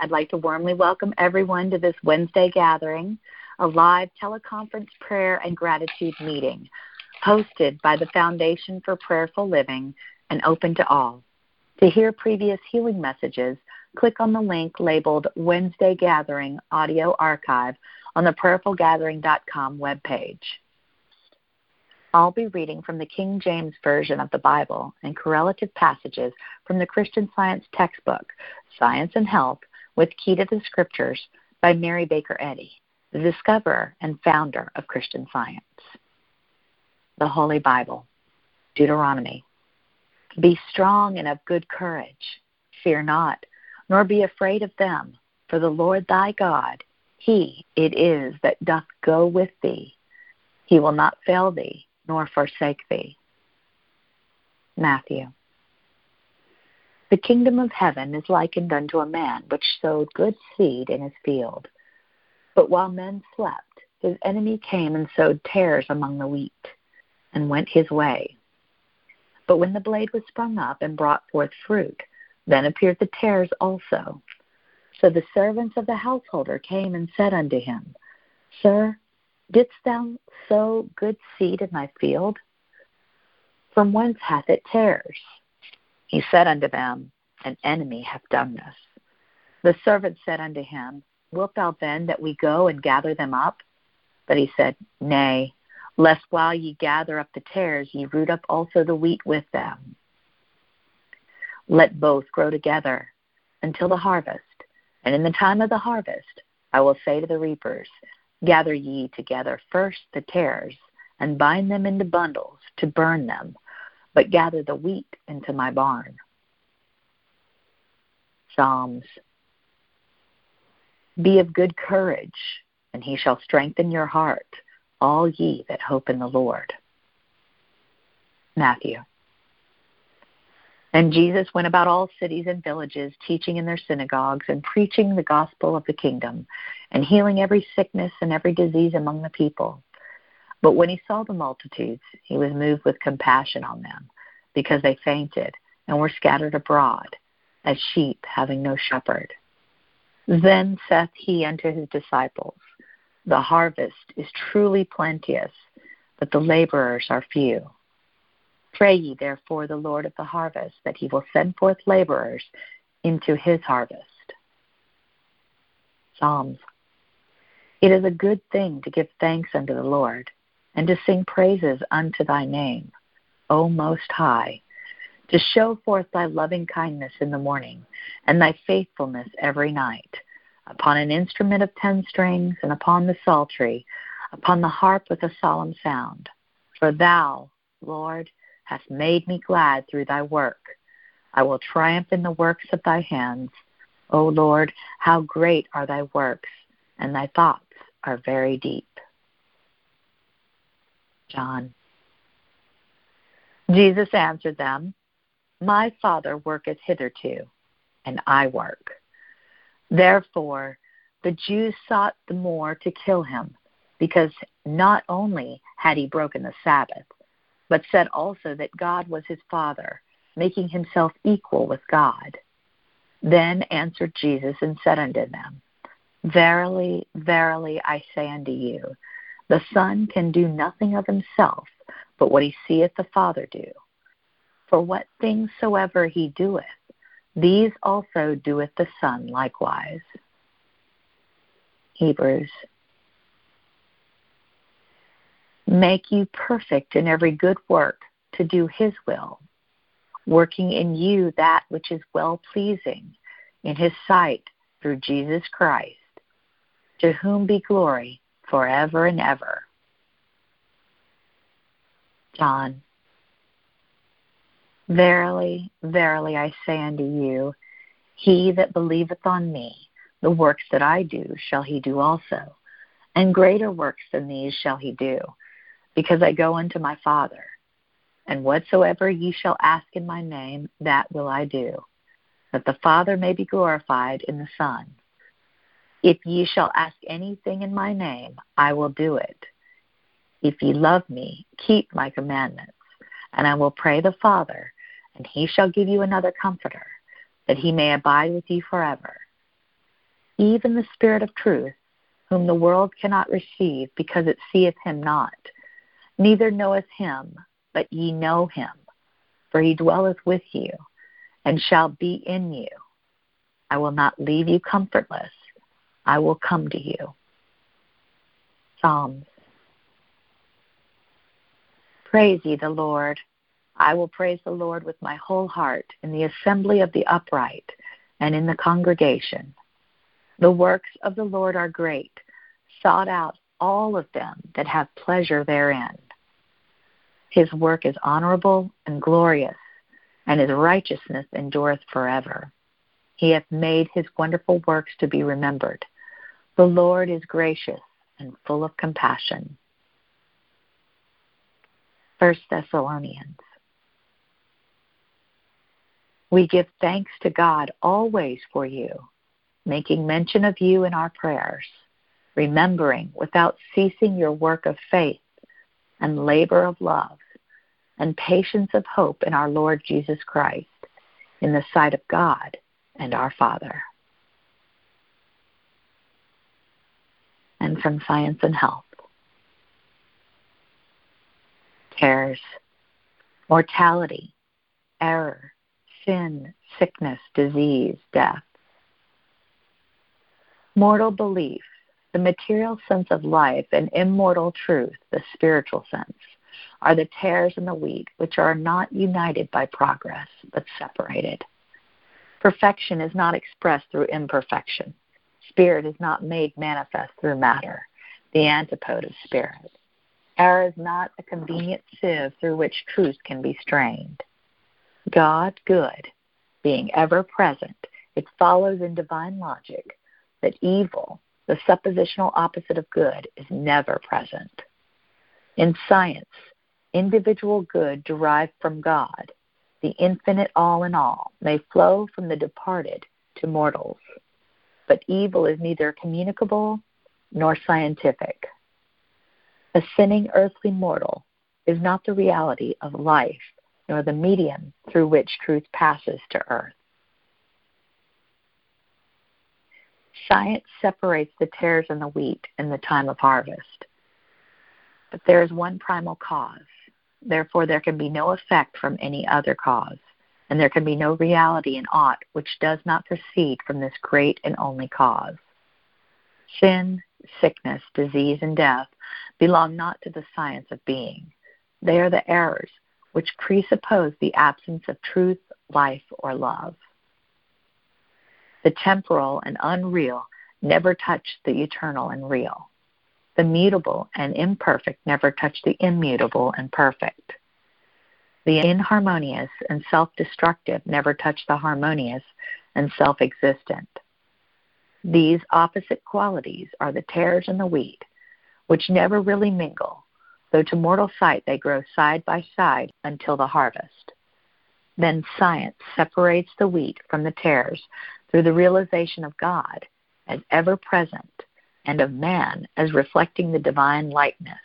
I'd like to warmly welcome everyone to this Wednesday gathering, a live teleconference prayer and gratitude meeting hosted by the Foundation for Prayerful Living and open to all. To hear previous healing messages, click on the link labeled Wednesday Gathering Audio Archive on the prayerfulgathering.com webpage. I'll be reading from the King James Version of the Bible and correlative passages from the Christian Science textbook, Science and Health, with Key to the Scriptures by Mary Baker Eddy, the discoverer and founder of Christian Science. The Holy Bible, Deuteronomy. Be strong and of good courage. Fear not, nor be afraid of them, for the Lord thy God, he it is that doth go with thee. He will not fail thee, nor forsake thee. Matthew. The kingdom of heaven is likened unto a man which sowed good seed in his field. But while men slept, his enemy came and sowed tares among the wheat, and went his way. But when the blade was sprung up and brought forth fruit, then appeared the tares also. So the servants of the householder came and said unto him, Sir, didst thou sow good seed in thy field? From whence hath it tares? He said unto them, An enemy hath done this. The servant said unto him, Wilt thou then that we go and gather them up? But he said, Nay, lest while ye gather up the tares, ye root up also the wheat with them. Let both grow together until the harvest. And in the time of the harvest, I will say to the reapers, Gather ye together first the tares, and bind them into bundles to burn them, but gather the wheat into my barn. Psalms. Be of good courage, and he shall strengthen your heart, all ye that hope in the Lord. Matthew. And Jesus went about all cities and villages, teaching in their synagogues and preaching the gospel of the kingdom, and healing every sickness and every disease among the people. But when he saw the multitudes, he was moved with compassion on them, because they fainted and were scattered abroad, as sheep having no shepherd. Then saith he unto his disciples, The harvest is truly plenteous, but the laborers are few. Pray ye therefore the Lord of the harvest, that he will send forth laborers into his harvest. Psalms. It is a good thing to give thanks unto the Lord, and to sing praises unto thy name, O Most High, to show forth thy loving kindness in the morning, and thy faithfulness every night, upon an instrument of 10 strings, and upon the psaltery, upon the harp with a solemn sound. For thou, Lord, hast made me glad through thy work. I will triumph in the works of thy hands. O Lord, how great are thy works, and thy thoughts are very deep. John. Jesus answered them, My Father worketh hitherto, and I work. Therefore the Jews sought the more to kill him, because not only had he broken the Sabbath, but said also that God was his Father, making himself equal with God. Then answered Jesus and said unto them, Verily, verily, I say unto you, the Son can do nothing of himself, but what he seeth the Father do. For what things soever he doeth, these also doeth the Son likewise. Hebrews. Make you perfect in every good work to do his will, working in you that which is well-pleasing in his sight through Jesus Christ, to whom be glory forever and ever. John. Verily, verily, I say unto you, he that believeth on me, the works that I do shall he do also, and greater works than these shall he do, because I go unto my Father. And whatsoever ye shall ask in my name, that will I do, that the Father may be glorified in the Son. If ye shall ask anything in my name, I will do it. If ye love me, keep my commandments, and I will pray the Father, and he shall give you another Comforter, that he may abide with you forever, even the Spirit of truth, whom the world cannot receive, because it seeth him not, neither knoweth him, but ye know him, for he dwelleth with you, and shall be in you. I will not leave you comfortless. I will come to you. Psalms. Praise ye the Lord. I will praise the Lord with my whole heart in the assembly of the upright and in the congregation. The works of the Lord are great, sought out all of them that have pleasure therein. His work is honorable and glorious, and his righteousness endureth forever. He hath made his wonderful works to be remembered. The Lord is gracious and full of compassion. 1 Thessalonians. We give thanks to God always for you, making mention of you in our prayers, remembering without ceasing your work of faith and labor of love and patience of hope in our Lord Jesus Christ, in the sight of God and our Father. And from Science and Health. Cares, mortality, error, sin, sickness, disease, death. Mortal belief, the material sense of life, and immortal truth, the spiritual sense, are the tares in the wheat, which are not united by progress, but separated. Perfection is not expressed through imperfection. Spirit is not made manifest through matter, the antipode of spirit. Error is not a convenient sieve through which truth can be strained. God, good, being ever present, it follows in divine logic that evil, the suppositional opposite of good, is never present. In science, individual good derived from God, the infinite all in all, may flow from the departed to mortals. But evil is neither communicable nor scientific. A sinning earthly mortal is not the reality of life, nor the medium through which truth passes to earth. Science separates the tares and the wheat in the time of harvest. But there is one primal cause. Therefore, there can be no effect from any other cause, and there can be no reality in aught which does not proceed from this great and only cause. Sin, sickness, disease, and death belong not to the science of being. They are the errors which presuppose the absence of truth, life, or love. The temporal and unreal never touch the eternal and real. The mutable and imperfect never touch the immutable and perfect. The inharmonious and self-destructive never touch the harmonious and self-existent. These opposite qualities are the tares and the wheat, which never really mingle, though to mortal sight they grow side by side until the harvest. Then science separates the wheat from the tares through the realization of God as ever present and of man as reflecting the divine likeness.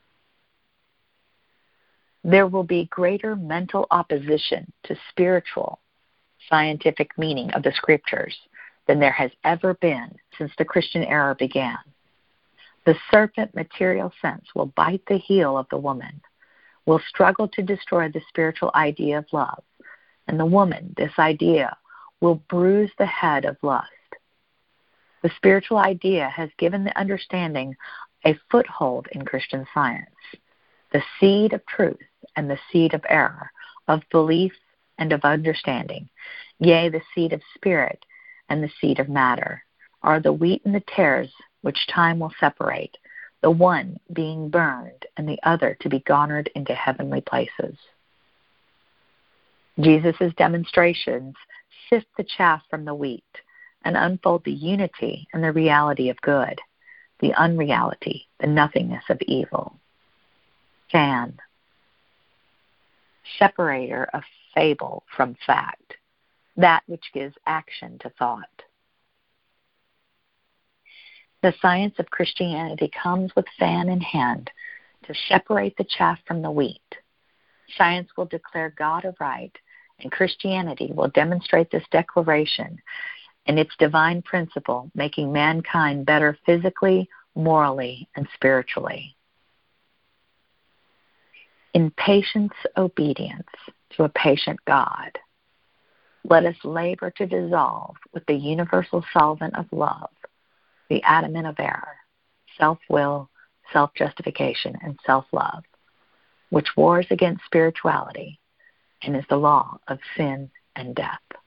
There will be greater mental opposition to spiritual, scientific meaning of the Scriptures than there has ever been since the Christian era began. The serpent material sense will bite the heel of the woman, will struggle to destroy the spiritual idea of love, and the woman, this idea, will bruise the head of lust. The spiritual idea has given the understanding a foothold in Christian science. The seed of truth and the seed of error, of belief and of understanding, yea, the seed of spirit and the seed of matter, are the wheat and the tares which time will separate, the one being burned and the other to be garnered into heavenly places. Jesus' demonstrations sift the chaff from the wheat and unfold the unity and the reality of good, the unreality, the nothingness of evil. Fan. Separator of fable from fact, that which gives action to thought. The science of Christianity comes with fan in hand to separate the chaff from the wheat. Science will declare God aright, and Christianity will demonstrate this declaration and its divine principle, making mankind better physically, morally, and spiritually. In patient obedience to a patient God, let us labor to dissolve with the universal solvent of love the adamant of error, self-will, self-justification, and self-love, which wars against spirituality and is the law of sin and death.